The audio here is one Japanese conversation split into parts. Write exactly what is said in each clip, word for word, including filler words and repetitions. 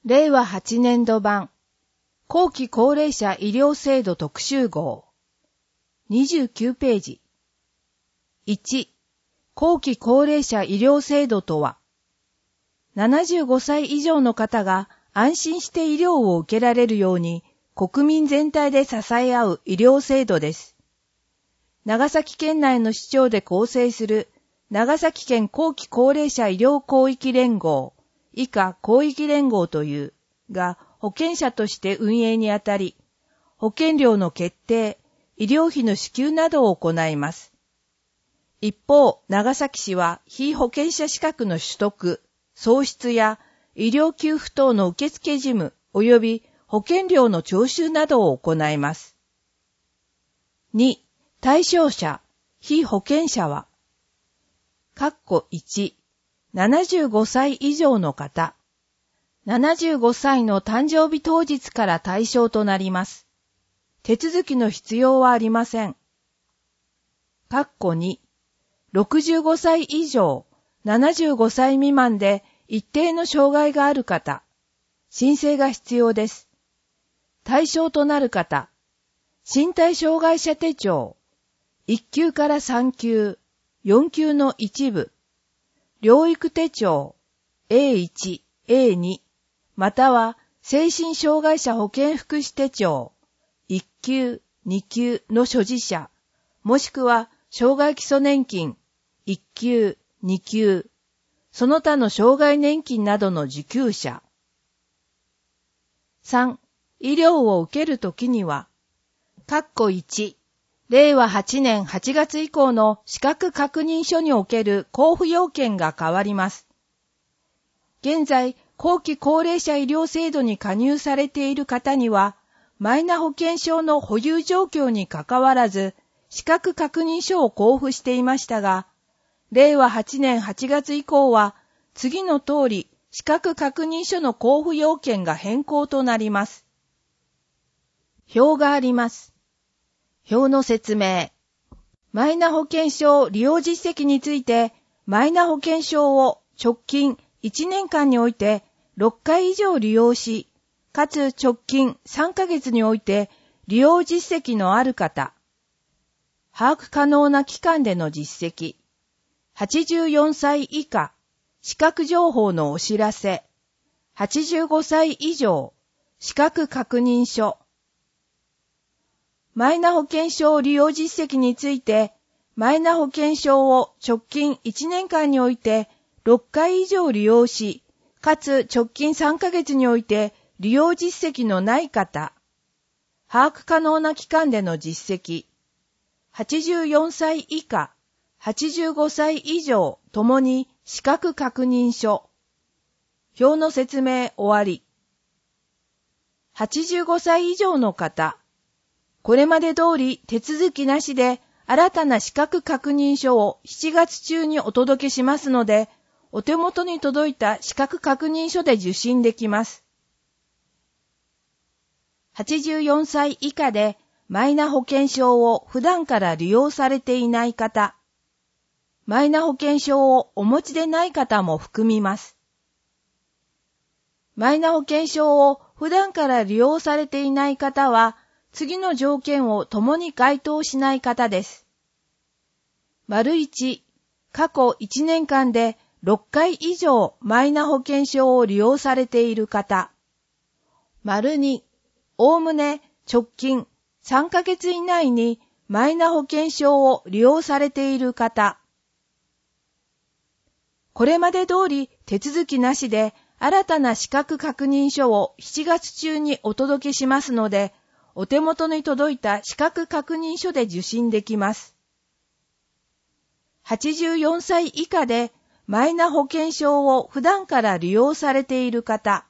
れいわはちねんど版後期高齢者医療制度特集号にじゅうきゅうページ。いち、後期高齢者医療制度とは、ななじゅうごさい以上の方が安心して医療を受けられるように国民全体で支え合う医療制度です。長崎県内の市町で構成する長崎県後期高齢者医療広域連合、以下広域連合というが保険者として運営にあたり、保険料の決定、医療費の支給などを行います。一方、長崎市は被保険者資格の取得、創出や医療給付等の受付事務及び保険料の徴収などを行います。に、対象者、被保険者は、括弧いち、ななじゅうごさい以上の方、ななじゅうごさいの誕生日当日から対象となります。手続きの必要はありません。括弧に、ろくじゅうごさい以上、ななじゅうごさい未満で一定の障害がある方、申請が必要です。対象となる方、身体障害者手帳、いっ級からさん級、よん級の一部、療育手帳 エーいち、エーに、または精神障害者保健福祉手帳いっ級、に級の所持者、もしくは障害基礎年金いっ級、に級、その他の障害年金などの受給者。さん、医療を受けるときには、括弧いち、れいわはちねんはちがつ以降の資格確認書における交付要件が変わります。現在、後期高齢者医療制度に加入されている方には、マイナ保険証の保有状況にかかわらず、資格確認書を交付していましたが、れいわはちねんはちがつ以降は、次の通り、資格確認書の交付要件が変更となります。表があります。表の説明。マイナ保険証利用実績について、マイナ保険証を直近いちねんかんにおいてろっかい以上利用し、かつ直近さんかげつにおいて利用実績のある方、把握可能な期間での実績、はちじゅうよんさい以下、資格情報のお知らせ、はちじゅうごさい以上、資格確認書、マイナ保険証利用実績について、マイナ保険証を直近いちねんかんにおいてろっかい以上利用し、かつ直近さんかげつにおいて利用実績のない方、把握可能な期間での実績、はちじゅうよんさい以下、はちじゅうごさい以上ともに資格確認書。表の説明終わり。はちじゅうごさい以上の方、これまで通り手続きなしで新たな資格確認書をしちがつ中にお届けしますので、お手元に届いた資格確認書で受診できます。はちじゅうよんさい以下でマイナ保険証を普段から利用されていない方、マイナ保険証をお持ちでない方も含みます。マイナ保険証を普段から利用されていない方は、次の条件を共に該当しない方です。丸いち、過去いちねんかんでろっかい以上マイナ保険証を利用されている方。丸に、おおむね直近さんかげつ以内にマイナ保険証を利用されている方。これまで通り手続きなしで新たな資格確認書をしちがつ中にお届けしますので、お手元に届いた資格確認書で受診できます。はちじゅうよんさい以下でマイナ保険証を普段から利用されている方。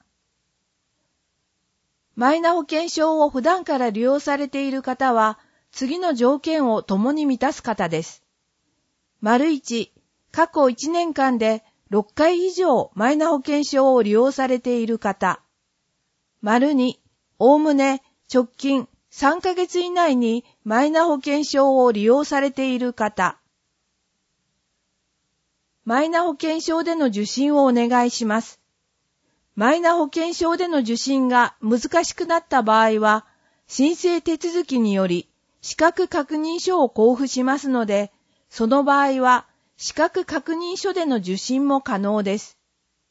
マイナ保険証を普段から利用されている方は、次の条件を共に満たす方です。丸いち、過去いちねんかんでろっかい以上マイナ保険証を利用されている方。丸に、おおむね直近さんかげつ以内にマイナ保険証を利用されている方。マイナ保険証での受診をお願いします。 マイナ保険証での受診が難しくなった場合は、申請手続きにより資格確認書を交付しますので、その場合は資格確認書での受診も可能です。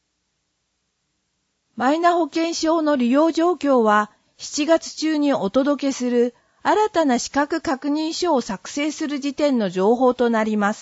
マイナ保険証の利用状況はしちがつ中にお届けする新たな資格確認書を作成する時点の情報となります。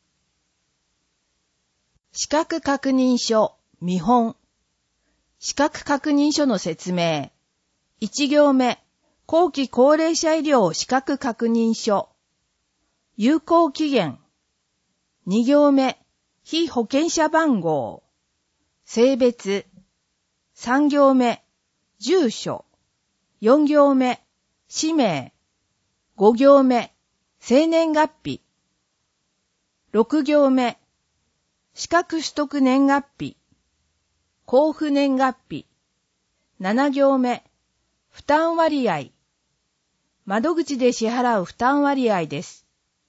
資格確認書、見本。資格確認書の説明。いち行目、後期高齢者医療資格確認書。有効期限。に行目、被保険者番号。性別。さん行目、住所。よん行目、氏名。ご行目、生年月日。ろく行目、資格取得年月日。交付年月日。なな行目、負担割合。窓口で支払う負担割合です。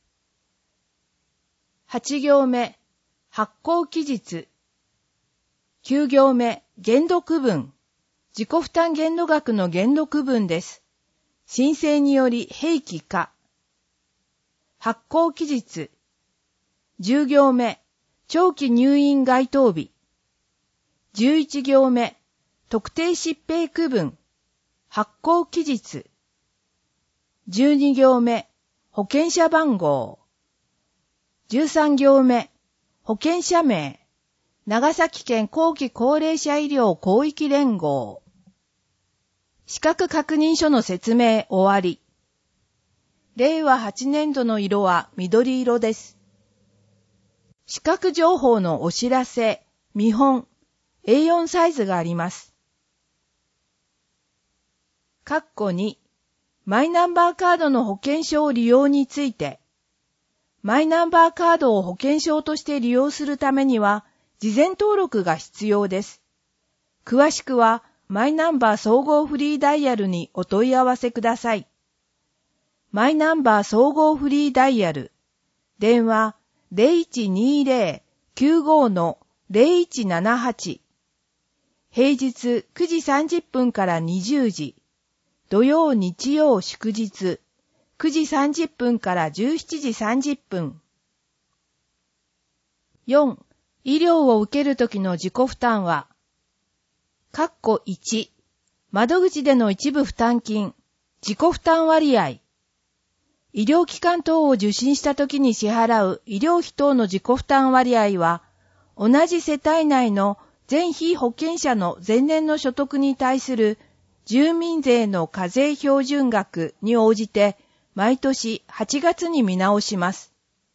はち行目、発行期日。きゅう行目、限度区分。自己負担限度額の限度区分です。申請により併記か。発行期日。じゅう行目、長期入院該当日。じゅういち行目、特定疾病区分。発行期日。じゅうに行目、保険者番号。じゅうさん行目、保険者名。長崎県後期高齢者医療広域連合。資格確認書の説明終わり。れいわはちねんどの色は緑色です。資格情報のお知らせ、見本、エーよん サイズがあります。括弧に、マイナンバーカードの保険証利用について、マイナンバーカードを保険証として利用するためには、事前登録が必要です。詳しくは、マイナンバー総合フリーダイヤルにお問い合わせください。マイナンバー総合フリーダイヤル。電話 ゼロいちにーぜろ きゅうご の ゼロいちななはち。平日くじさんじゅっぷんからにじゅうじ。土曜日曜祝日くじさんじゅっぷんからじゅうしちじさんじゅっぷん。よん. 医療を受けるときの自己負担は、括弧いち、窓口での一部負担金、自己負担割合。医療機関等を受診したときに支払う医療費等の自己負担割合は、同じ世帯内の全被保険者の前年の所得に対する住民税の課税標準額に応じて、毎年はちがつに見直します。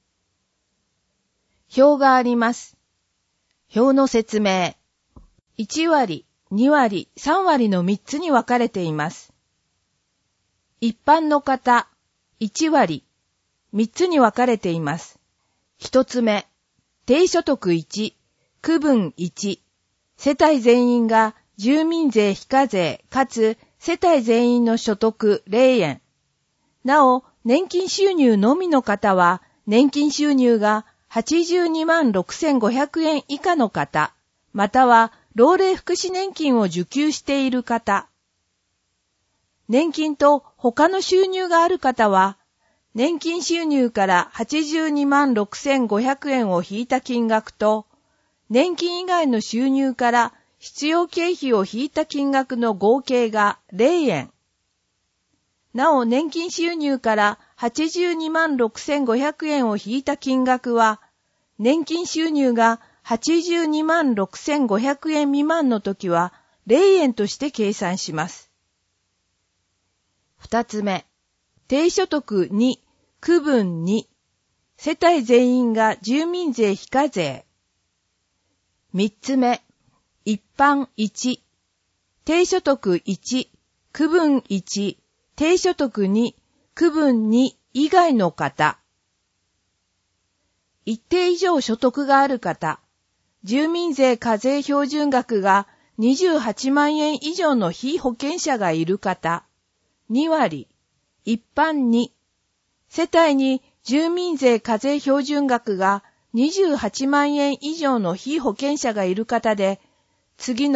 表があります。表の説明。いち割、に割、さん割のみっつに分かれています。一般の方、いち割、みっつに分かれています。一つ目、低所得いち、区分いち、世帯全員が住民税非課税かつ世帯全員の所得ゼロえん。なお、年金収入のみの方は、年金収入がはちじゅうにまんろくせんごひゃくえん以下の方、または老齢福祉年金を受給している方。年金と他の収入がある方は、年金収入からはちじゅうにまんろくせんごひゃくえんを引いた金額と、年金以外の収入から必要経費を引いた金額の合計がゼロえん。なお、年金収入からはちじゅうにまんろくせんごひゃくえんを引いた金額は、年金収入がはちじゅうにまんろくせんごひゃくえん未満のときはゼロえんとして計算します。二つ目、低所得に、区分に、世帯全員が住民税非課税。三つ目、一般いち、低所得いち、区分いち、低所得に、区分に以外の方。一定以上所得がある方、住民税課税標準額がにじゅうはちまんえん以上の被保険者がいる方、に割、一般に、世帯に住民税課税標準額がにじゅうはちまんえん以上の被保険者がいる方で、次の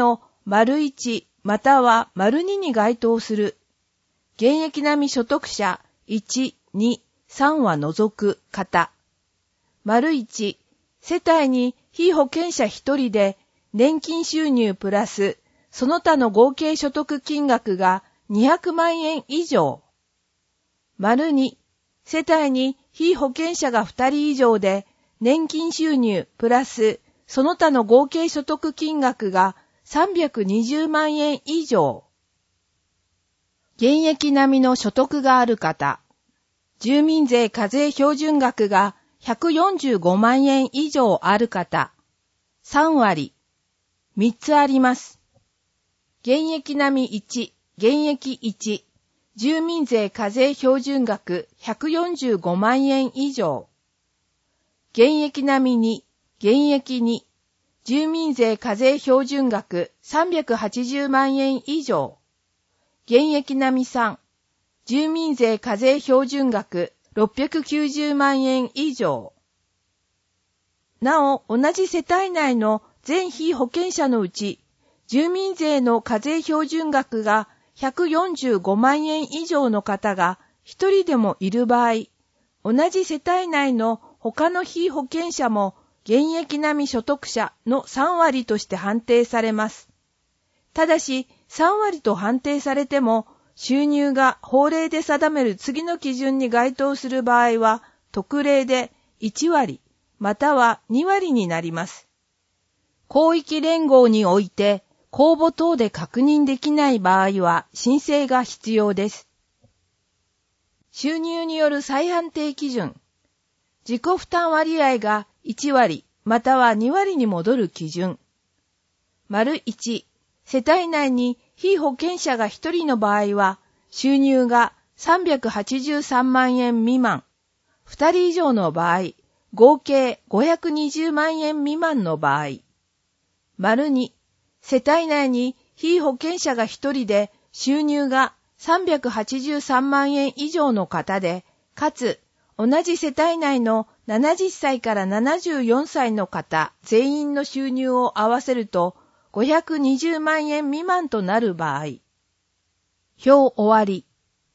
丸いちまたは丸にに該当する。現役並み所得者いち、に、さんは除く方。丸いち、世帯に被保険者ひとりで年金収入プラスその他の合計所得金額がにひゃくまんえん以上。丸に、世帯に被保険者がふたり以上で年金収入プラスその他の合計所得金額がさんびゃくにじゅうまんえん以上。現役並みの所得がある方。住民税課税標準額がひゃくよんじゅうごまんえん以上ある方。さんわり。みっつあります。現役並みいち、現役いち。住民税課税標準額ひゃくよんじゅうごまんえん以上。現役並みに、現役に。住民税課税標準額さんびゃくはちじゅうまんえん以上。現役並みさん。住民税課税標準額ろっぴゃくきゅうじゅうまんえん以上。なお、同じ世帯内の全被保険者のうち、住民税の課税標準額がひゃくよんじゅうごまんえん以上の方が一人でもいる場合、同じ世帯内の他の被保険者も現役並み所得者のさんわりとして判定されます。ただし、さんわりと判定されても、収入が法令で定める次の基準に該当する場合は、特例でいちわり、またはにわりになります。広域連合において、公募等で確認できない場合は、申請が必要です。収入による再判定基準。自己負担割合がいちわり、またはにわりに戻る基準。丸いち、世帯内に被保険者がひとりの場合は、収入がさんびゃくはちじゅうさんまんえん未満。ふたり以上の場合、合計ごひゃくにじゅうまんえん未満の場合。丸に、世帯内に被保険者がひとりで収入がさんびゃくはちじゅうさんまんえん以上の方で、かつ、同じ世帯内のななじゅっさいからななじゅうよんさいの方全員の収入を合わせるとごひゃくにじゅうまんえん未満となる場合。表終わり。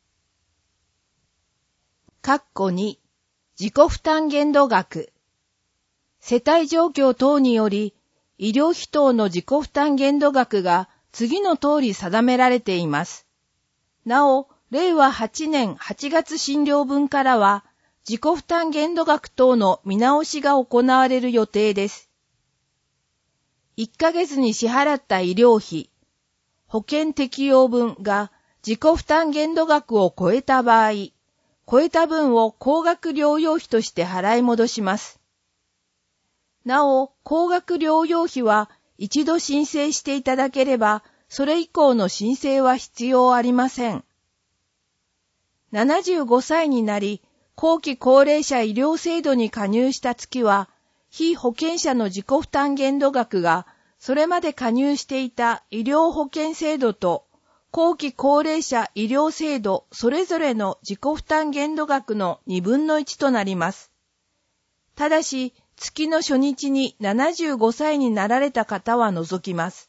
括弧に、自己負担限度額。世帯状況等により、医療費等の自己負担限度額が次の通り定められています。なお、れいわはちねんはちがつ診療分からは、自己負担限度額等の見直しが行われる予定です。いっかげつに支払った医療費、保険適用分が自己負担限度額を超えた場合、超えた分を高額療養費として払い戻します。なお、高額療養費は一度申請していただければ、それ以降の申請は必要ありません。ななじゅうごさいになり、後期高齢者医療制度に加入した月は、被保険者の自己負担限度額が、それまで加入していた医療保険制度と、後期高齢者医療制度それぞれの自己負担限度額のにぶんのいちとなります。ただし、月の初日にななじゅうごさいになられた方は除きます。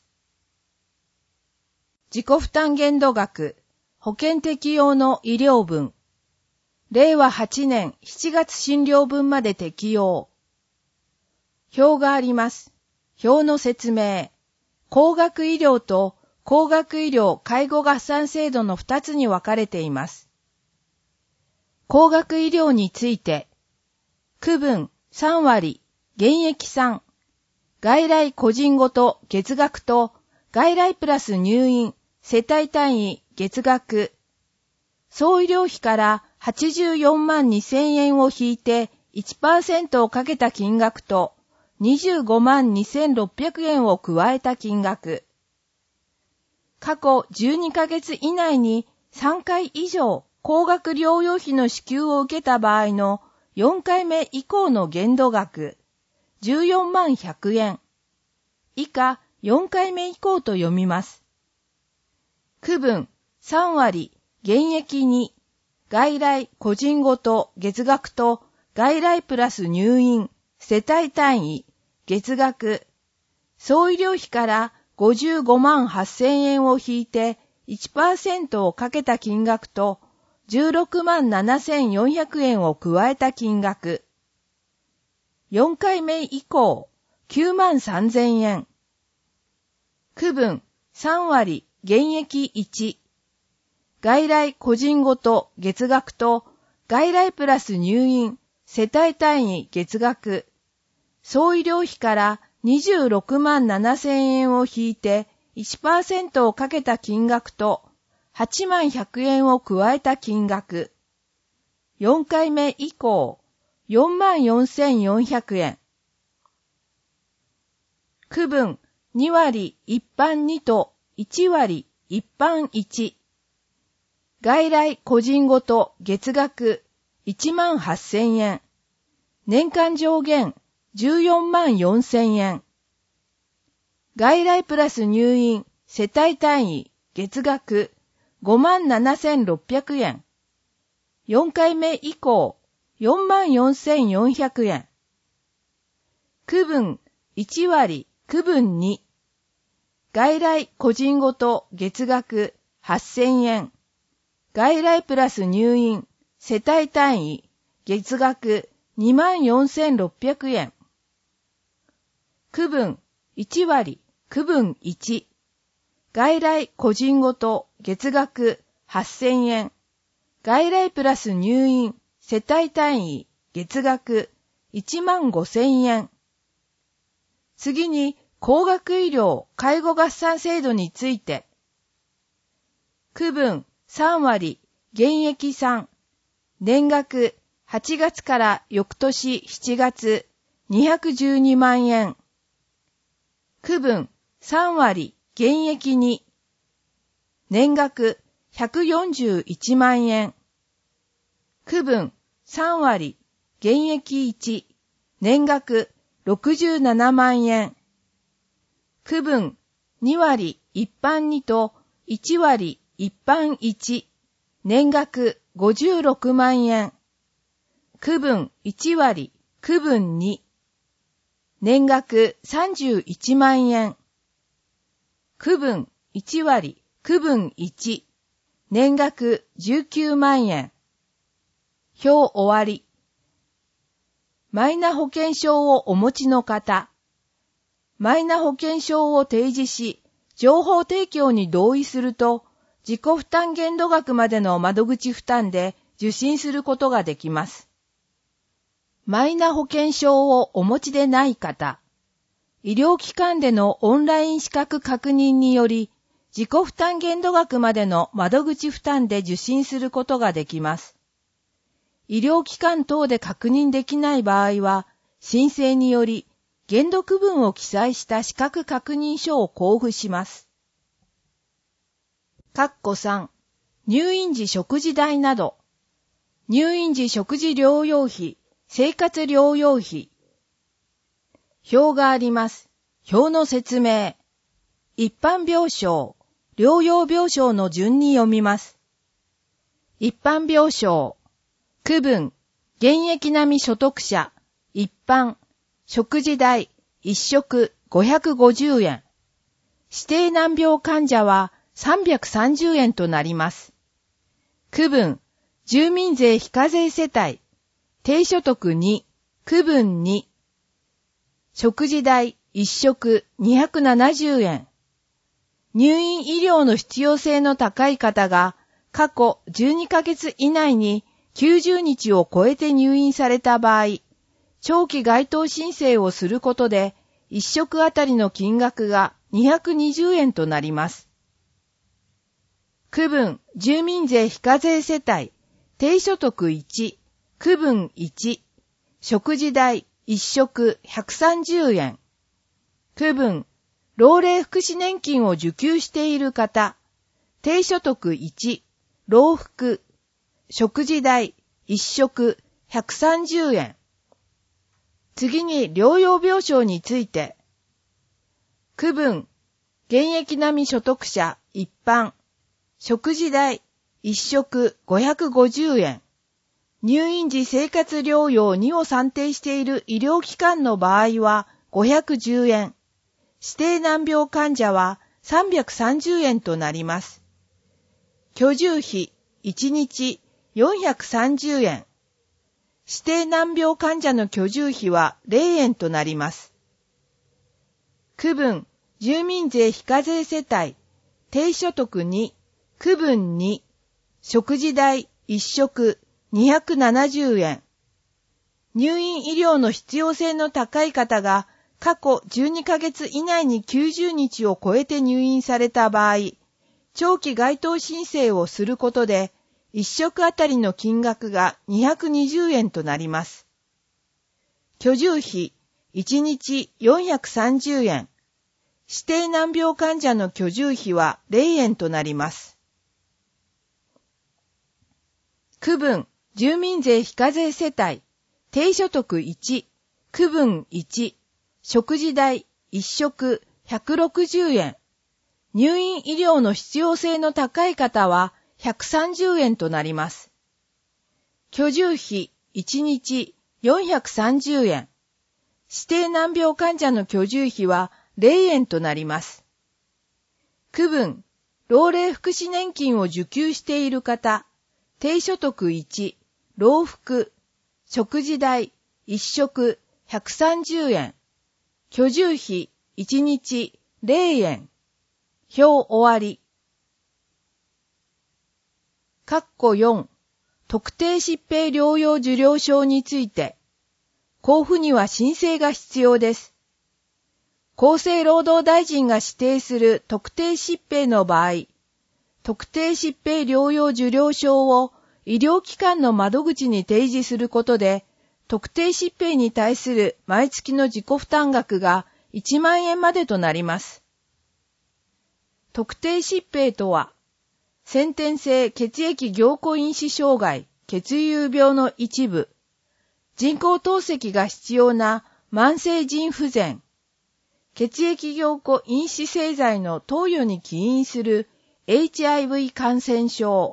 自己負担限度額、保険適用の医療分。れいわはちねんしちがつ診療分まで適用。表があります。表の説明。高額医療と高額医療介護合算制度のふたつに分かれています。高額医療について、区分さんわり、現役さん、外来個人ごと月額と外来プラス入院、世帯単位月額、総医療費からはちじゅうよんまんにせんえんを引いて いちパーセント をかけた金額とにじゅうごまんにせんろっぴゃくえんを加えた金額。過去じゅうにかげつ以内にさんかい以上高額療養費の支給を受けた場合のよんかいめ以降の限度額、じゅうよんまんひゃくえん。以下よんかいめ以降と読みます。区分さんわり、現役に、外来個人ごと月額と外来プラス入院、世帯単位、月額、総医療費からごじゅうごまんはっせんえんを引いて いちパーセント をかけた金額とじゅうろくまんななせんよんひゃくえんを加えた金額。よんかいめ以降、きゅうまんさんぜんえん。区分さんわり現役いち。外来個人ごと月額と外来プラス入院、世帯単位月額。総医療費からにじゅうろくまんななせんえんを引いて いちパーセント をかけた金額とはちまんひゃくえんを加えた金額。よんかいめ以降、よんまんよんせんよんひゃくえん。区分にわり一般にといちわり一般いち。外来個人ごと月額いちまんはっせんえん。年間上限じゅうよんまんよんせんえん。外来プラス入院世帯単位月額ごまんななせんろっぴゃくえん。よんかいめ以降よんまんよんせんよんひゃくえん。区分いちわり区分に。外来個人ごと月額はっせんえん。外来プラス入院世帯単位月額にまんよんせんろっぴゃくえん。区分いちわり区分いち。外来個人ごと月額はっせんえん。外来プラス入院世帯単位月額いちまんごせんえん。次に高額医療介護合算制度について。区分さんわり現役さん。年額はちがつから翌年しちがつにひゃくじゅうにまんえん。区分さんわり現役に。年額ひゃくよんじゅういちまんえん。区分さんわり現役いち。年額ろくじゅうななまんえん。区分にわり一般にといちわり一般いち。年額ごじゅうろくまんえん。区分いちわり区分に。年額さんじゅういちまんえん。区分いちわり区分いち。年額じゅうきゅうまんえん。表終わり。マイナ保険証をお持ちの方。マイナ保険証を提示し、情報提供に同意すると、自己負担限度額までの窓口負担で受診することができます。マイナ保険証をお持ちでない方。医療機関でのオンライン資格確認により、自己負担限度額までの窓口負担で受診することができます。医療機関等で確認できない場合は、申請により、限度区分を記載した資格確認書を交付します。括弧さん、入院時食事代など、入院時食事療養費、生活療養費。表があります。表の説明。一般病床、療養病床の順に読みます。一般病床、区分、現役並み所得者、一般、食事代、一食ごひゃくごじゅうえん。指定難病患者はさんびゃくさんじゅうえんとなります。区分、住民税非課税世帯、低所得に、区分に。食事代、一食にひゃくななじゅうえん。入院医療の必要性の高い方が、過去じゅうにかげつ以内にきゅうじゅうにちを超えて入院された場合、長期該当申請をすることで、一食あたりの金額がにひゃくにじゅうえんとなります。区分、住民税非課税世帯、低所得いち、区分いち、食事代一食ひゃくさんじゅうえん。区分、老齢福祉年金を受給している方、低所得いち、老福、食事代一食ひゃくさんじゅうえん。次に療養病床について。区分、現役並み所得者一般、食事代一食ごひゃくごじゅうえん。入院時生活療養にを算定している医療機関の場合はごひゃくじゅうえん。 指定難病患者はさんびゃくさんじゅうえんとなります。居住費いちにちよんひゃくさんじゅうえん。指定難病患者の居住費はれいえんとなります。区分、住民税非課税世帯、低所得に、区分に、食事代いっ食にひゃくななじゅうえん。入院医療の必要性の高い方が過去じゅうにかげつ以内にきゅうじゅうにちを超えて入院された場合、長期該当申請をすることで、いっ食あたりの金額がにひゃくにじゅうえんとなります。居住費いちにちよんひゃくさんじゅうえん。指定難病患者の居住費はれいえんとなります。区分、住民税非課税世帯、低所得いち、区分いち、食事代いっ食ひゃくろくじゅうえん。入院医療の必要性の高い方はひゃくさんじゅうえんとなります。居住費いちにちよんひゃくさんじゅうえん。指定難病患者の居住費はれいえんとなります。区分、老齢福祉年金を受給している方、低所得いち、老福、食事代いっ食ひゃくさんじゅうえん。居住費いちにちれいえん。表終わり。括弧よん、特定疾病療養受領証について、交付には申請が必要です。厚生労働大臣が指定する特定疾病の場合、特定疾病療養受領証を医療機関の窓口に提示することで、特定疾病に対する毎月の自己負担額がいちまんえんまでとなります。特定疾病とは、先天性血液凝固因子障害、血友病の一部、人工透析が必要な慢性腎不全、血液凝固因子製剤の投与に起因する エイチアイブイ 感染症。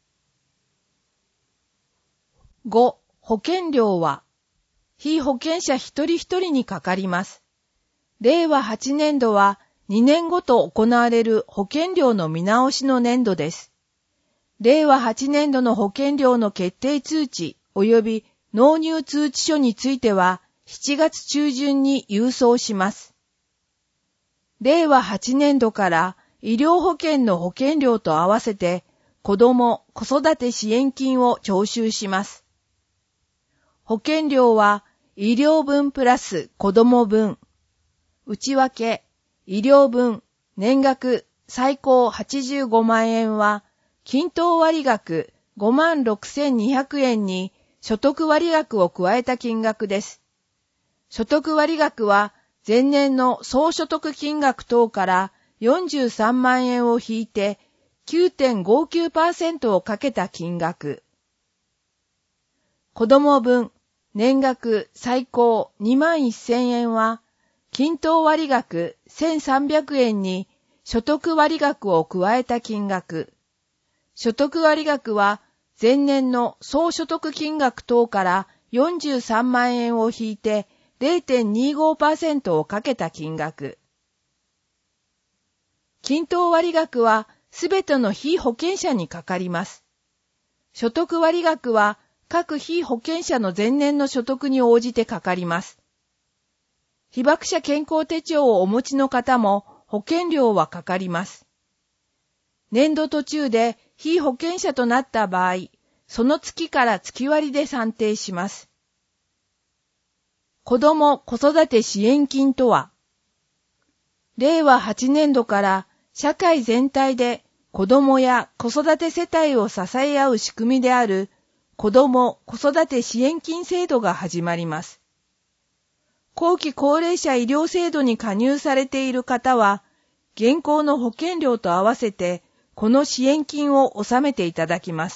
ご、保険料は、被保険者一人一人にかかります。れいわはちねんどはにねんごと行われる保険料の見直しの年度です。れいわはちねんどの保険料の決定通知及び納入通知書についてはしちがつちゅうじゅんに郵送します。れいわはちねんどから医療保険の保険料と合わせて子ども・子育て支援金を徴収します。保険料は医療分プラス子ども分、内訳、医療分、年額最高はちじゅうごまんえんは、均等割額ごまんろくせんにひゃくえんに所得割額を加えた金額です。所得割額は前年の総所得金額等からよんじゅうさんまんえんを引いて きゅうてんごきゅうパーセント をかけた金額。子ども分、年額最高にまんせんえんは、均等割額せんさんびゃくえんに所得割額を加えた金額。所得割額は前年の総所得金額等からよんじゅうさんまんえんを引いて れいてんにじゅうごパーセント をかけた金額。均等割額はすべての被保険者にかかります。所得割額は各被保険者の前年の所得に応じてかかります。被爆者健康手帳をお持ちの方も保険料はかかります。年度途中で被保険者となった場合、その月から月割で算定します。子ども・子育て支援金とは、れいわはちねんどから社会全体で子どもや子育て世帯を支え合う仕組みである子ども・子育て支援金制度が始まります。後期高齢者医療制度に加入されている方は、現行の保険料と合わせてこの支援金を納めていただきます。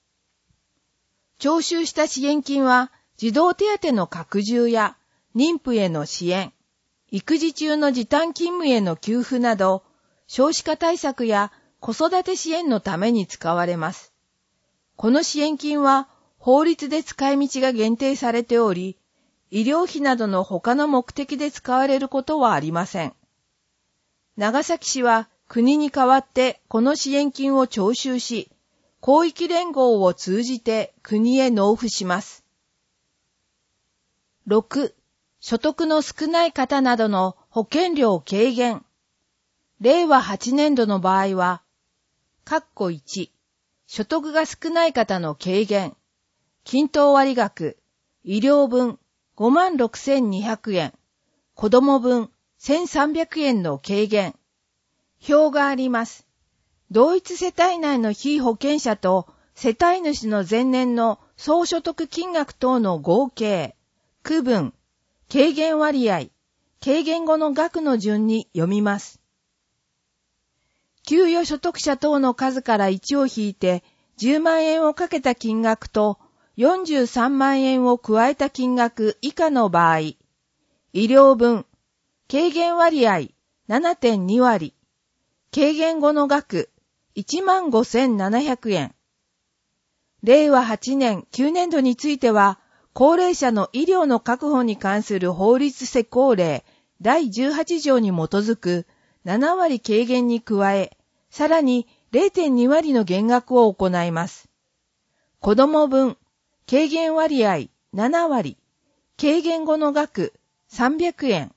徴収した支援金は、児童手当の拡充や妊婦への支援、育児中の時短勤務への給付など、少子化対策や子育て支援のために使われます。この支援金は法律で使い道が限定されており、医療費などの他の目的で使われることはありません。 長崎市は国に代わってこの支援金を徴収し、広域連合を通じて国へ納付します。ろく、所得の少ない方などの保険料軽減。れいわはちねんどの場合は、括弧いち、所得が少ない方の軽減。均等割額、医療分ごまんろくせんにひゃくえん、子供分せんさんびゃくえんの軽減。表があります。同一世帯内の被保険者と世帯主の前年の総所得金額等の合計、区分、軽減割合、軽減後の額の順に読みます。給与所得者等の数からいちを引いてじゅうまんえんをかけた金額とよんじゅうさんまんえんを加えた金額以下の場合、医療分、軽減割合 ななてんに 割、軽減後の額 いちまんごせんななひゃくえん。れいわはちねんきゅうねんどについては、高齢者の医療の確保に関する法律施行令だいじゅうはちじょうに基づくななわり軽減に加え、さらに れいてんに 割の減額を行います。子供分、軽減割合ななわり、軽減後の額さんびゃくえん。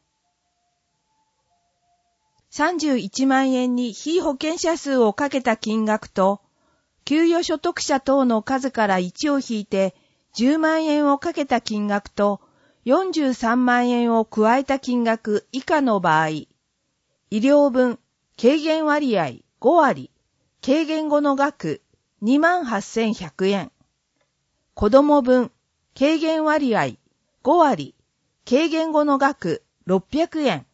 さんじゅういちまんえんに被保険者数をかけた金額と、給与所得者等の数からいちを引いてじゅうまんえんをかけた金額とよんじゅうさんまんえんを加えた金額以下の場合、医療分、軽減割合ごわり、軽減後の額にまんはっせんひゃくえん。子供分、軽減割合ごわり、軽減後の額ろっぴゃくえん。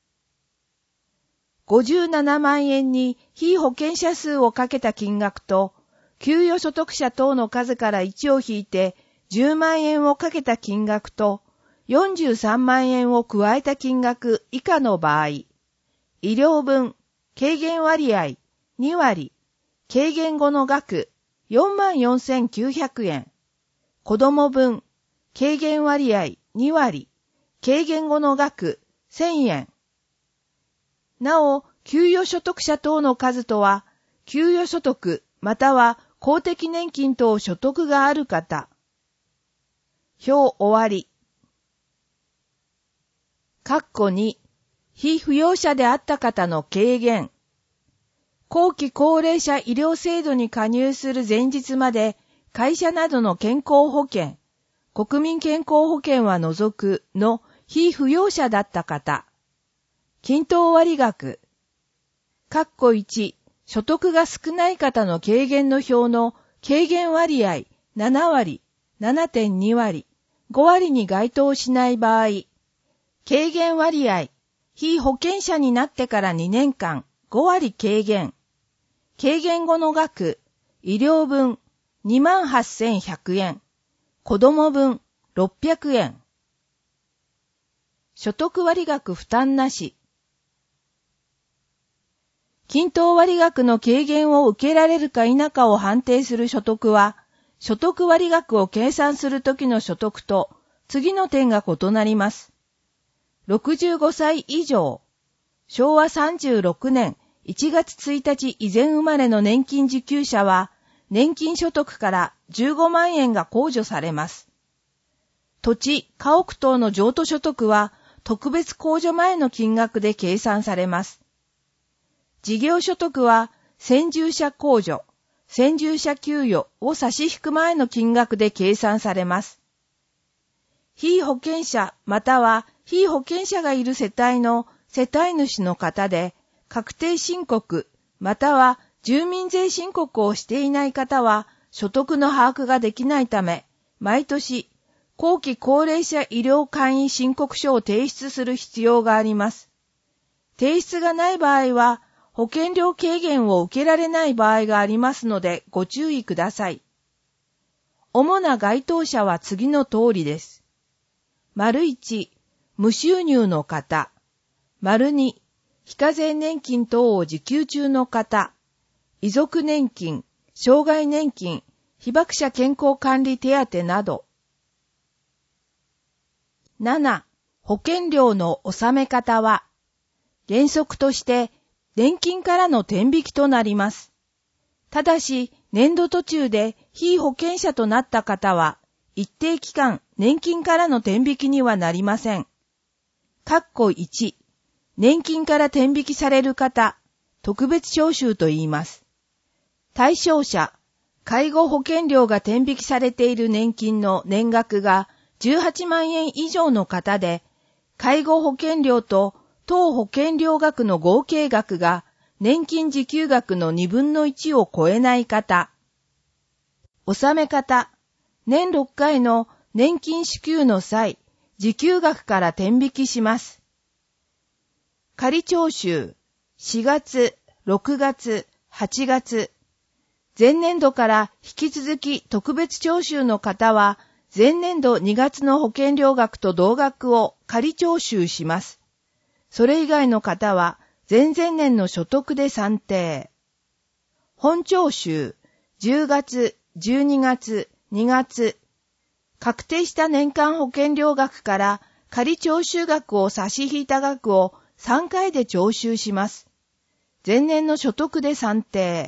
ごじゅうななまんえんに被保険者数をかけた金額と、給与所得者等の数からいちを引いてじゅうまんえんをかけた金額と、よんじゅうさんまんえんを加えた金額以下の場合、医療分、軽減割合にわり、軽減後の額よんまんよんせんきゅうひゃくえん。子供分、軽減割合にわり、軽減後の額せんえん。なお、給与所得者等の数とは、給与所得または公的年金等所得がある方。表終わり。括弧に、被扶養者であった方の軽減。後期高齢者医療制度に加入する前日まで、会社などの健康保険、国民健康保険は除くの被扶養者だった方。均等割額。括弧いち、所得が少ない方の軽減の表の軽減割合ななわり、ななてんに 割、ご割に該当しない場合、軽減割合、被保険者になってからにねんかんごわり軽減。軽減後の額、医療分にまんはっせんひゃくえん、子供分ろっぴゃくえん。所得割額負担なし。均等割額の軽減を受けられるか否かを判定する所得は、所得割額を計算するときの所得と次の点が異なります。ろくじゅうごさい以上、しょうわさんじゅうろくねんいちがつついたち以前生まれの年金受給者は、年金所得からじゅうごまんえんが控除されます。土地、家屋等の譲渡所得は特別控除前の金額で計算されます。事業所得は先住者控除、先住者給与を差し引く前の金額で計算されます。被保険者または被保険者がいる世帯の世帯主の方で、確定申告または住民税申告をしていない方は所得の把握ができないため、毎年後期高齢者医療簡易申告書を提出する必要があります。提出がない場合は、保険料軽減を受けられない場合がありますのでご注意ください。主な該当者は次の通りです。丸いち、無収入の方。丸に、非課税年金等を受給中の方。遺族年金、障害年金、被爆者健康管理手当など。なな、保険料の納め方は、原則として年金からの天引きとなります。ただし、年度途中で被保険者となった方は、一定期間年金からの天引きにはなりません。括弧いち、年金から天引きされる方、特別徴収と言います。対象者、介護保険料が天引きされている年金の年額がじゅうはちまんえん以上の方で、介護保険料と当保険料額の合計額が年金受給額のにぶんのいちを超えない方。納め方、年ろっかいの年金支給の際、受給額から天引きします。仮徴収、しがつ、ろくがつ、はちがつ。前年度から引き続き特別徴収の方は、前年度にがつの保険料額と同額を仮徴収します。それ以外の方は、前々年の所得で算定。本徴収、じゅうがつ、じゅうにがつ、にがつ。確定した年間保険料額から仮徴収額を差し引いた額をさんかいで徴収します。前年の所得で算定。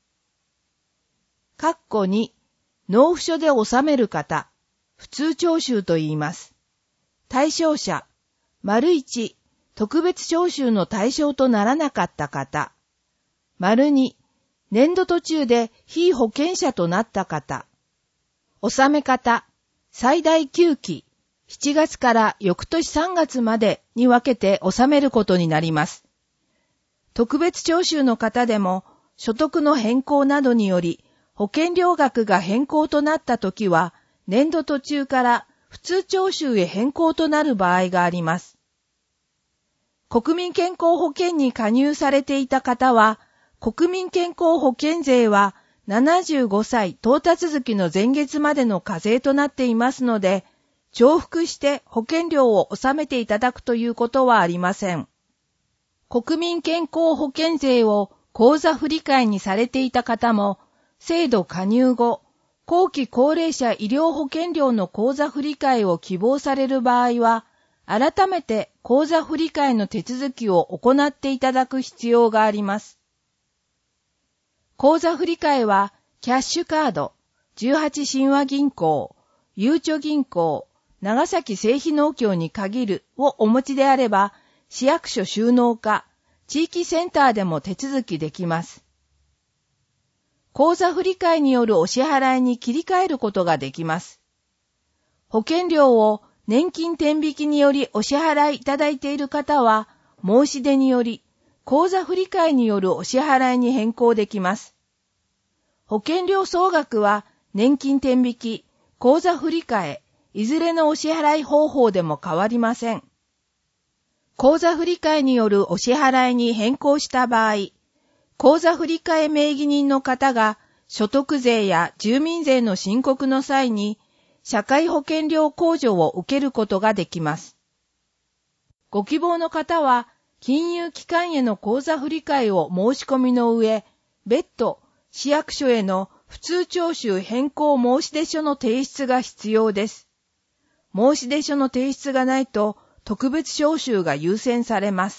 括弧に、納付書で納める方、普通徴収と言います。対象者、丸いち、特別徴収の対象とならなかった方。丸に、年度途中で被保険者となった方。納め方、最大きゅうき、しちがつから翌年さんがつまでに分けて納めることになります。特別徴収の方でも、所得の変更などにより、保険料額が変更となったときは、年度途中から普通徴収へ変更となる場合があります。国民健康保険に加入されていた方は、国民健康保険税はななじゅうごさい到達月の前月までの課税となっていますので、重複して保険料を納めていただくということはありません。国民健康保険税を口座振替にされていた方も、制度加入後、後期高齢者医療保険料の口座振替を希望される場合は、改めて口座振替の手続きを行っていただく必要があります。口座振替は、キャッシュカード、じゅうはち親和銀行、ゆうちょ銀行、長崎製費農協に限るをお持ちであれば、市役所収納課、地域センターでも手続きできます。口座振替によるお支払いに切り替えることができます。保険料を年金天引きによりお支払いいただいている方は、申し出により、口座振替によるお支払いに変更できます。保険料総額は年金天引き、口座振替、いずれのお支払い方法でも変わりません。口座振替によるお支払いに変更した場合、口座振替名義人の方が所得税や住民税の申告の際に社会保険料控除を受けることができます。ご希望の方は金融機関への口座振替を申し込みの上、別途市役所への普通徴収変更申出書の提出が必要です。申出書の提出がないと特別徴収が優先されます。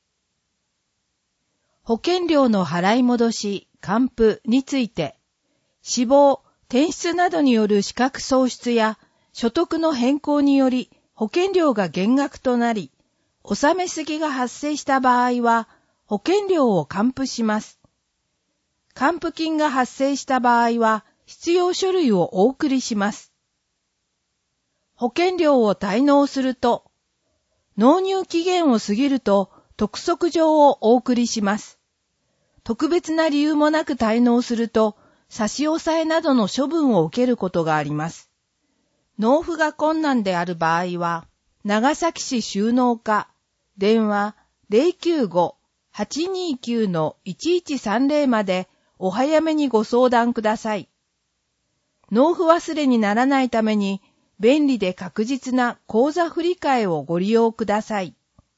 保険料の払い戻し、還付について、死亡、転出などによる資格喪失や所得の変更により保険料が減額となり、納めすぎが発生した場合は保険料を還付します。還付金が発生した場合は必要書類をお送りします。保険料を滞納すると、納入期限を過ぎると督促状をお送りします。特別な理由もなく滞納すると、差し押さえなどの処分を受けることがあります。納付が困難である場合は、長崎市収納課、電話 ゼロきゅうご はちにきゅう のいちいちさんゼロ までお早めにご相談ください。納付忘れにならないために、便利で確実な口座振替をご利用ください。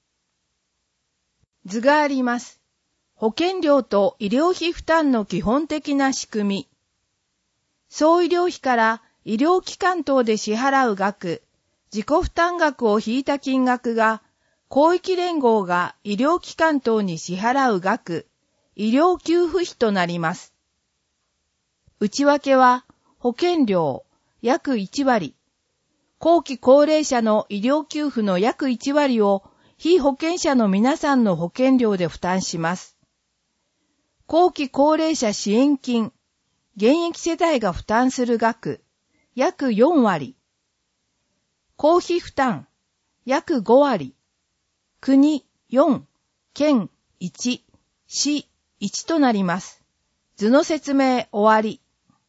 図があります。保険料と医療費負担の基本的な仕組み。総医療費から医療機関等で支払う額、自己負担額を引いた金額が、 広域連合が医療機関等に支払う額、医療給付費となります。内訳は、保険料約いちわり、後期高齢者の医療給付の約いちわりを被保険者の皆さんの保険料で負担します。後期高齢者支援金、現役世代が負担する額、約よんわり、公費負担、約ごわり、国よん、県いち、市いちとなります。図の説明終わり。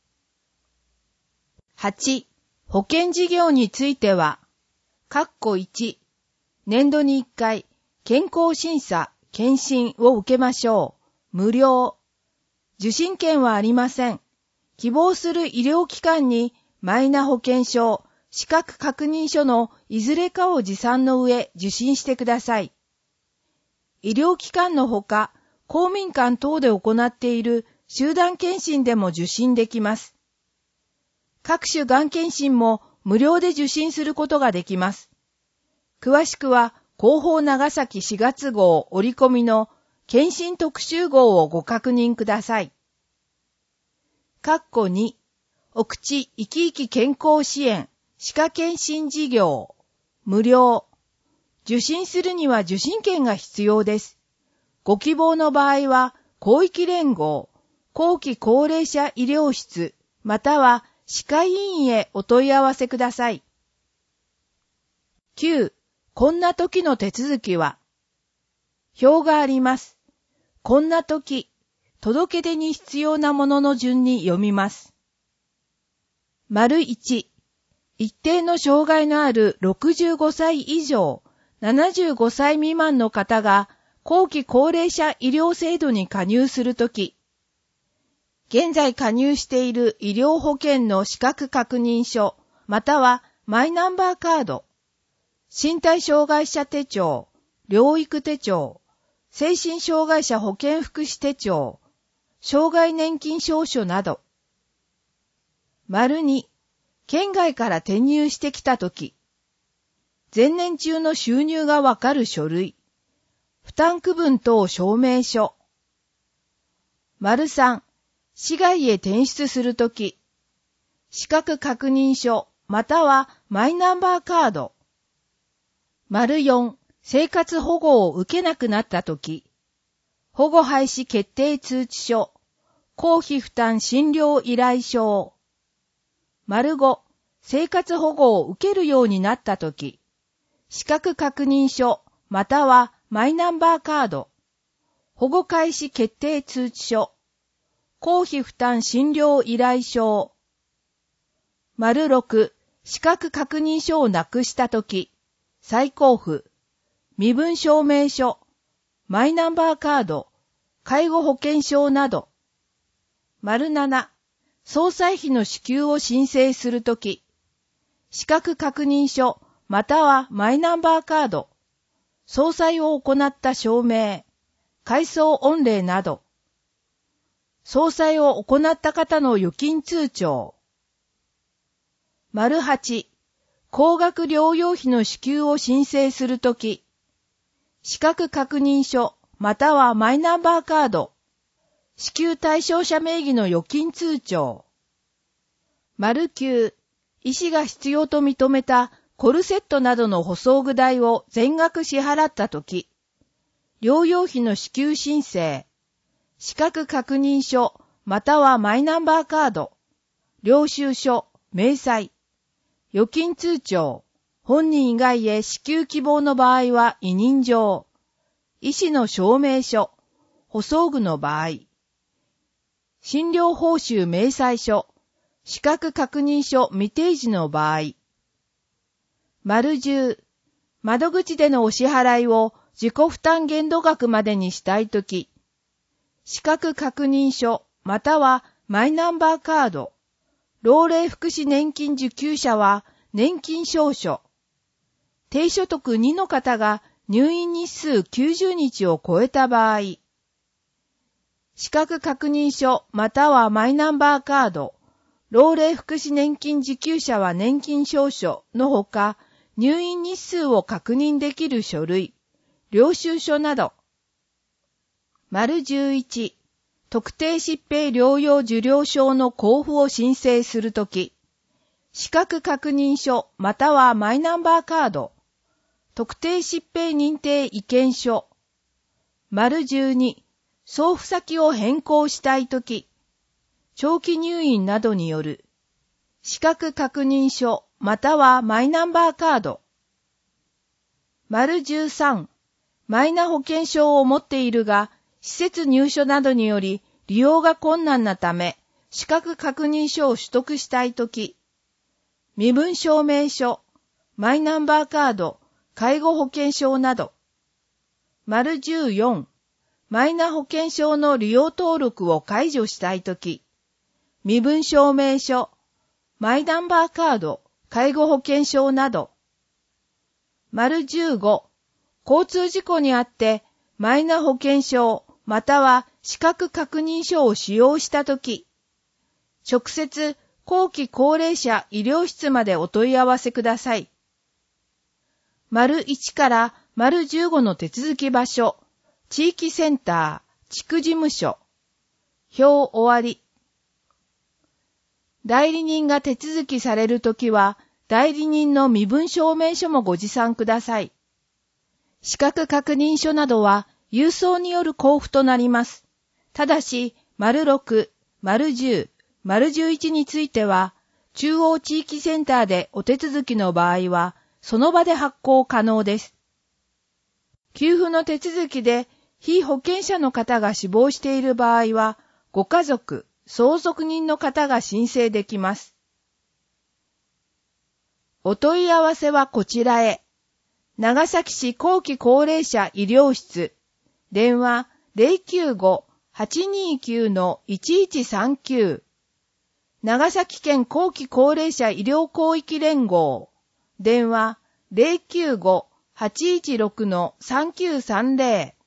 はち、保険事業については、括弧いち、年度にいっかい、健康審査、検診を受けましょう。無料。受診券はありません。希望する医療機関に、マイナ保険証、資格確認書のいずれかを持参の上受診してください。医療機関のほか、公民館等で行っている集団検診でも受診できます。各種がん検診も無料で受診することができます。詳しくは広報長崎しがつ号折り込みの検診特集号をご確認ください。括弧に、お口生き生き健康支援歯科検診事業無料。受診するには受診券が必要です。ご希望の場合は広域連合後期高齢者医療室または歯科医院へお問い合わせください。きゅう. こんな時の手続きは、表があります。こんな時、届け出に必要なものの順に読みます。丸いち、一定の障害のあるろくじゅうごさい以上、ななじゅうごさい未満の方が後期高齢者医療制度に加入するとき、現在加入している医療保険の資格確認書、またはマイナンバーカード、身体障害者手帳、療育手帳、精神障害者保健福祉手帳、障害年金証書など。丸に、県外から転入してきたとき、前年中の収入がわかる書類、負担区分等証明書。丸さん、市外へ転出するとき、資格確認書またはマイナンバーカード。丸よん、生活保護を受けなくなったとき、保護廃止決定通知書、公費負担診療依頼書。丸ご、生活保護を受けるようになったとき、資格確認書またはマイナンバーカード、保護開始決定通知書、公費負担診療依頼書。丸ろく、資格確認書をなくしたとき、再交付、身分証明書、マイナンバーカード、介護保険証など。丸なな、総歳費の支給を申請するとき、資格確認書またはマイナンバーカード、総裁を行った証明、回送御礼など。総裁を行った方の預金通帳。丸はち、高額療養費の支給を申請するとき、資格確認書またはマイナンバーカード、支給対象者名義の預金通帳。丸きゅう、医師が必要と認めたコルセットなどの補装具代を全額支払ったとき、療養費の支給申請、資格確認書またはマイナンバーカード、領収書、明細、預金通帳、本人以外へ支給希望の場合は委任状、医師の証明書、補装具の場合、診療報酬明細書、資格確認書未提示の場合、丸じゅう、窓口でのお支払いを自己負担限度額までにしたいとき、資格確認書またはマイナンバーカード、老齢福祉年金受給者は年金証書、低所得にの方が入院日数きゅうじゅうにちを超えた場合、資格確認書またはマイナンバーカード、老齢福祉年金受給者は年金証書のほか、入院日数を確認できる書類、 領収書など。丸じゅういち、特定疾病療養受領証の交付を申請するとき、資格確認書またはマイナンバーカード、特定疾病認定意見書。丸じゅうに、送付先を変更したいとき、長期入院などによる資格確認書またはマイナンバーカード。丸じゅうさん、マイナ保険証を持っているが、施設入所などにより利用が困難なため、資格確認書を取得したいとき、身分証明書、マイナンバーカード、介護保険証など。丸じゅうよん、マイナ保険証の利用登録を解除したいとき、身分証明書、マイナンバーカード、介護保険証など。丸じゅうご、交通事故にあってマイナ保険証または資格確認書を使用したとき、直接後期高齢者医療室までお問い合わせください。丸いちから丸じゅうごの手続き場所、地域センター、地区事務所。表終わり。代理人が手続きされるときは、代理人の身分証明書もご持参ください。資格確認書などは郵送による交付となります。ただし、丸ろく、丸じゅう、丸じゅういちについては、中央地域センターでお手続きの場合は、その場で発行可能です。給付の手続きで被保険者の方が死亡している場合は、ご家族、相続人の方が申請できます。お問い合わせはこちらへ。長崎市後期高齢者医療室。電話 ゼロきゅうご はちにきゅう いちいちさんきゅう。長崎県後期高齢者医療広域連合。電話 ゼロきゅうご はちいちろく さんきゅうさんゼロ。